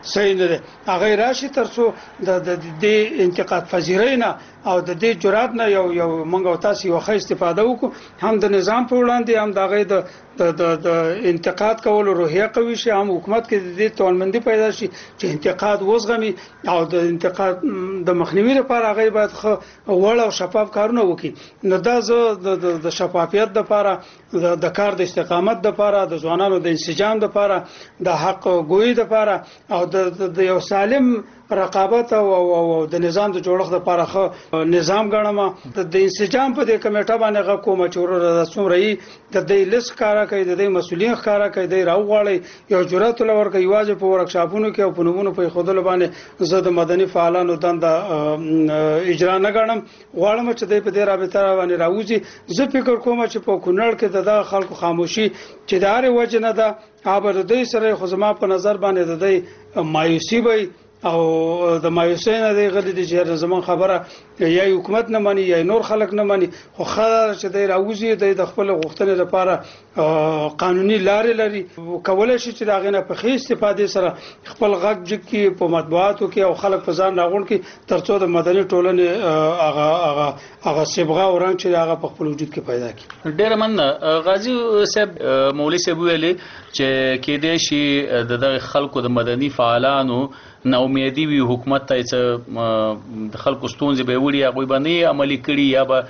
صحیح نه دی هغه راشي تر څو د دې انتقاد پذیرینه او د دې جرأت نه یو منګو تاسو یو ښه استفاده وکړو هم د نظام په وړاندې هم دغه د انتقاد کولو روحیه قوي شي هم حکومت کې د دې توانمندي پیدا شي چې انتقاد وزغمي او د انتقاد د مخنیوي لپاره هغه باید وړ او شفاف کارونه وکړي نو دا زه د شفافیت لپاره د کار د استقامت لپاره د ځوانانو د انسجام لپاره د حق ګوئی لپاره او د یو سالم رقابت او د نظام د جوړښت لپاره خو نظام غړم د انسجام په دې کمیټه باندې غو کوم چې ور څومره د دې لیست کارا کوي د دې مسولین کارا کوي د راوغړی یو جرأت لور کوي واجب په ورکشاپونو کې او په نمونه په خودل باندې زه د مدني فعالانو دند اجرا نه غړم غواړم چې د په دې رابطه باندې راوځي زه فکر کوم چې په کونړ کې د خلکو خاموشي چې داري وجه نه ده ابر دوی سره خو زما په نظر باندې د دې مایوسی وي او د مایوسین د غلي د جهر زمان خبره یا حکومت نه مانی یا نور خلک نه مانی خو خبر چې د راوځي د خپل غوښتنې لپاره قانوني لارې لري کولای شي چې دا غنه په خې استفادې سره خپل غږ جکي په مطبوعاتو کې او خلک په ځان راغون کې ترڅو د مدني ټولنې هغه سبغه ورنګ چې هغه په خپل وجود کې پیدا کړي ډېر من غازی صاحب مولوی صاحب ویلي چې کې دې شي د خلکو د مدني فعالانو نا امیدي وي حکومت ته چې د خلکو ستونزې به وړي هغه باندې عملي کړي یا به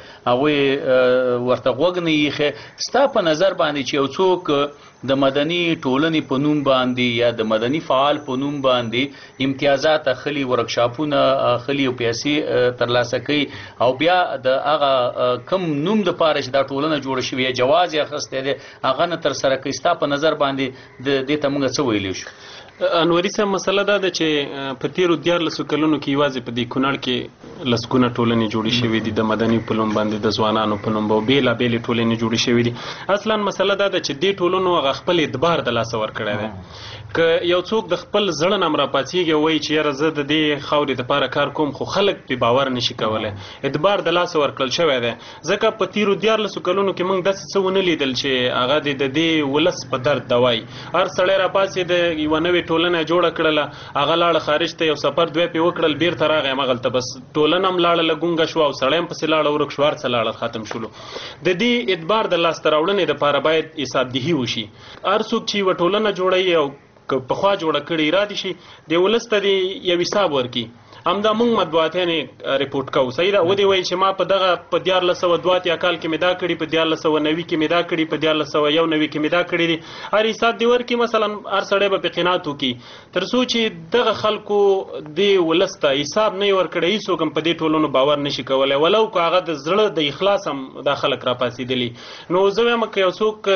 هغه ورته غوږ نه یې ستا په نظر باندې چې یو څوک د مدني ټولنې په نوم باندې یا د مدني فعال په نوم باندې امتیازات اخلي ورکشاپونه اخلي او پیسې ترلاسه کوي او بیا د هغه کم نوم د پاره چې دا ټولنه جوړه شوې جواز یې اخسته دي هغه نه تر سره کوي ستا په نظر باندې د دې ته موږ څه ویلی شو انوري صاحب مسله دا ده چې په تیرو 14 کلونو کې یوازې په دې کونړ کې لسګونه ټولنې جوړې شوې دي د مدني په نوم باندې د ځوانانو په نوم بېلابېلې ټولنې جوړې شوې دي اصلا مسله دا ده چې دې ټولنو هغه خپل اعتبار د لاسه ورکړی دی که یو څوک د خپل زړه نه راپاڅېږي وایي چې یاره زه د دې خاورې دپاره کار کوم خو خلک پرې باور نشي کولی اعتبار د لاسه ورکړل شوی دی ځکه په تیرو 14 کلونو کې موږ داسې څه ونه لیدل چې هغه د دې ولس په درد دوایي هر سړی راپاڅېد یوه نوې ټولنه جوړه کړله هغه لاړه خارج ته یو سفر دوی پې وکړل بیرته راغی همغلته بس ټولنه هم لاړله ګونګه شوه او سړی هم پسې لاړه ورک شو هر څه لاړل ختم شولو د دې اعتبار د لاسته راوړنې دپاره باید حسابدهي وشي هر څوک چې یوه ټولنه جوړوي او که پخوا جوړه کړې ارادې شي د ولس ته دې یو حساب ورکړي همدا موږ مطبوعاتیانې ریپورټ کوو صحیح ده ودې ویل چې ما په دغه په 1482 کال کې مې دا کړي په 1490 کې مې دا کړي په 1491 کې مې دا کړي دي هر حساب دې ورکړي مثلا هر سړی به په قناعت وکړي تر څو چې دغه خلکو دې ولس ته حساب نه ورکړی هیڅوک هم په دې ټولنو باور نشي کولی ولو که هغه د زړه د اخلاص هم دا خلک راپاڅېدلي نو زه وایم که یو څوک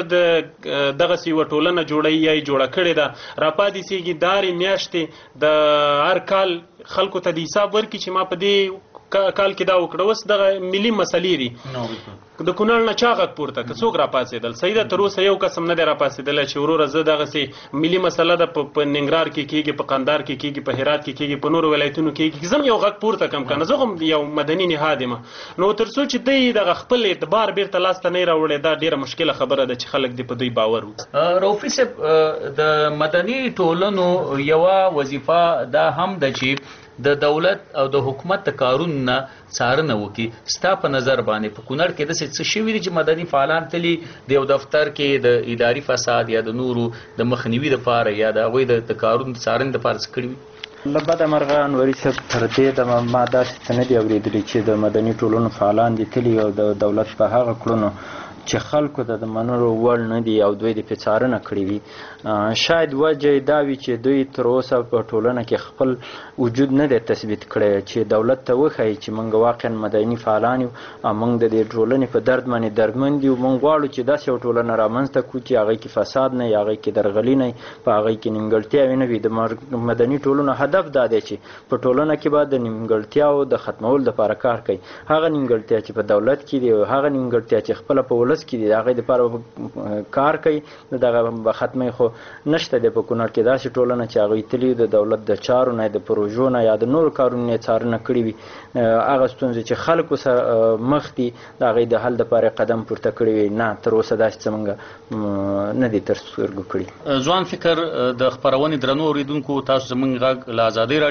دغسې یوه ټولنه جوړوي یا یې جوړه کړې ده راپاڅېږي دارې میاشتې د هر کال خلکو ته د حساب ورکړي چې ما په دې کال کې دا وکړه اوس دغه ملي مسلې دي د کونړ نه چا غږ پورته که څوک راپاڅېدل صحیح ده تر اوسه یو قسم نه دی راپاڅېدلی چې وروره زه دغسې ملي مسله ده په ننګرهار کې کېږي په قندهار کې کېږي په هرات کې کېږي په نورو ولایتونو کې کېږي زه هم یو غږ پورته کړم که نه زه هم یو مدني نهاد یم نو تر څو چې دوی دغه خپل اعتبار بیرته لاسته نه یې راوړی دا ډېره مشکله خبره ده چې خلک دې په دوی باور وکړي رؤفي صاحب د مدني ټولنو یوه وظیفه دا هم ده چې د دولت او د حکومت د کارونو نه څارنه وکړي ستا په نظر باندې په کونړ کې داسې څه شوي دي چې مدني فعالان تلي د یو دفتر کې د اداري فساد یا د نورو د مخنیوي دپاره یا د هغوی د کارونو د څارنې دپاره څه کړي وي له بده مرغه انوري صاحب تر دې دمه ما داسې څه نه دي اورېدلي چې د مدني ټولنو فعالان دي تلي او د دولت په هغه کړنو چې خلکو ته د منلو وړ نه دي او دوی د پې څارنه کړې وي شاید وجه یې دا وي چې دوی تر اوسه په ټولنه کې خپل وجود نه دی تثبیت کړی چې دولت ته وښایي چې موږ واقعا مدني فعالان یو او موږ د دې ټولنې په درد باندې دردمند یو موږ غواړو چې داسې یو ټولنه رامنځته کړو چې هغې کې فساد نه وي هغې کې درغلي نه وي په هغې کې نیمګړتیاوې نه وي د مدني ټولنو هدف دا دی چې په ټولنه کې به د نیمګړتیاو د ختمولو دپاره کار کوي. هغه نیمګړتیا چې په دولت کې دی او هغه نیمګړتیا چې خپله په ولس کې دي د هغې دپاره کار کوي، دغه به ختموي. خو نشته دی په کونړ کې داسې ټولنه چې هغوی تلي د دولت د چارو نه، د پروژو نه یا د نورو کارونو نه څارنه کړې وي. هغه ستونزې چې خلکو سره مخ دي د هغې د حل دپاره قدم پورته کړی وي، نه تر اوسه داسې څه موږ نه دي تر سترګو کړي. ځوان فکر د خپرونې درنو اورېدونکو، تاسو زموږ غږ له ازادۍ